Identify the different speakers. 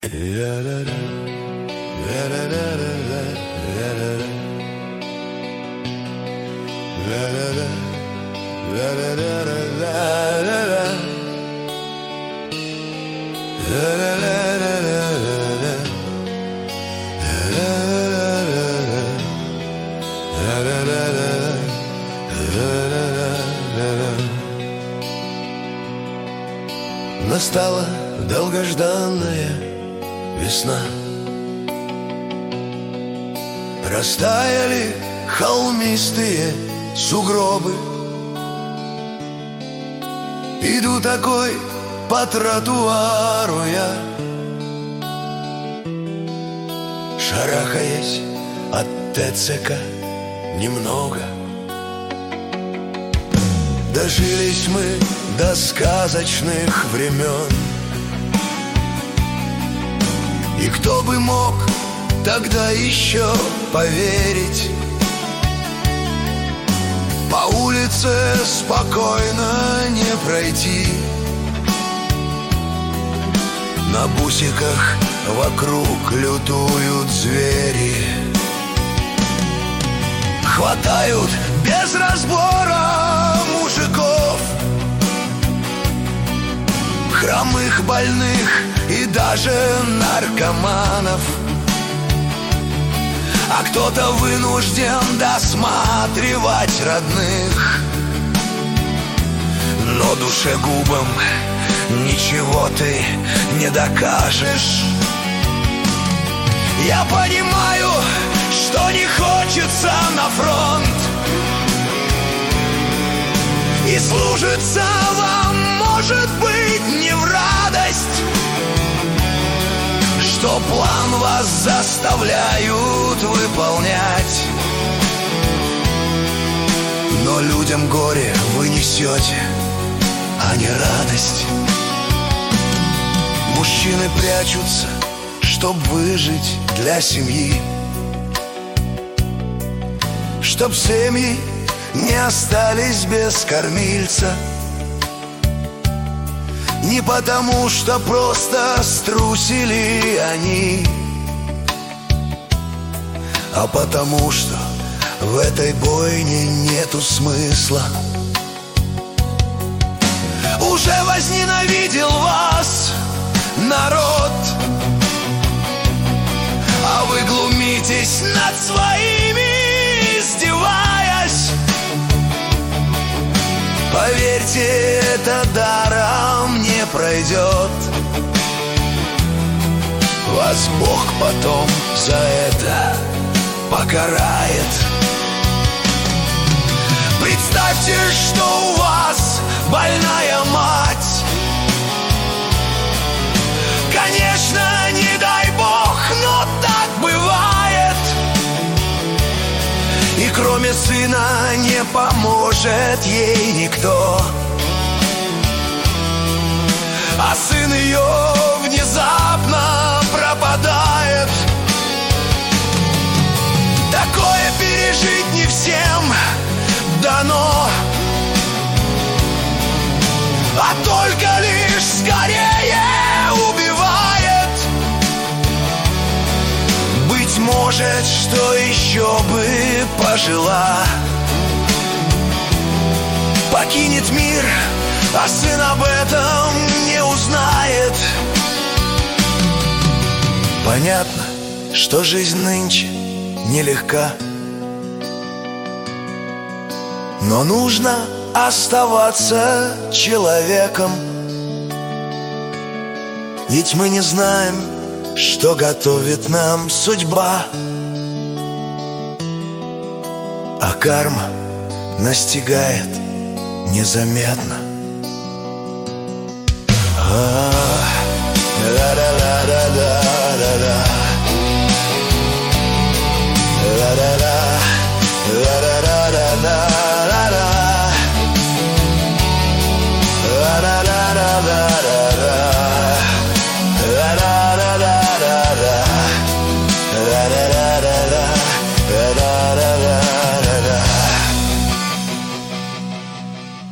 Speaker 1: Настала долгожданная весна. Растаяли холмистые сугробы. Иду такой по тротуару я, шарахаясь от ТЦК немного. Дожились мы до сказочных времен, и кто бы мог тогда еще поверить? По улице спокойно не пройти, на бусиках вокруг лютуют звери. Хватают без разбора мужиков, хромых, больных и даже наркоманов. А кто-то вынужден досматривать родных, но душегубам ничего ты не докажешь. Я понимаю, что не хочется на фронт, и служится вам, может быть, не в радость, что план вас заставляют выполнять. Но людям горе вы несете, а не радость. Мужчины прячутся, чтоб выжить для семьи, чтоб семьи не остались без кормильца. Не потому, что просто струсили они, а потому, что в этой бойне нету смысла. Уже возненавидел вас народ, а вы глумитесь над своими, издеваясь. Поверьте, это даром не пройдет. Вас Бог потом за это покарает. Представьте, что у вас больная мать. Конечно, не дай Бог, но так бывает. И кроме сына не поможет ей никто, а сын ее внезапно пропадает. Такое пережить не всем дано, а только лишь скорее убивает. Быть может, что еще бы пожила, покинет мир, а сын об этом не узнает. Понятно, что жизнь нынче нелегка, но нужно оставаться человеком. Ведь мы не знаем, что готовит нам судьба, а карма настигает незаметно.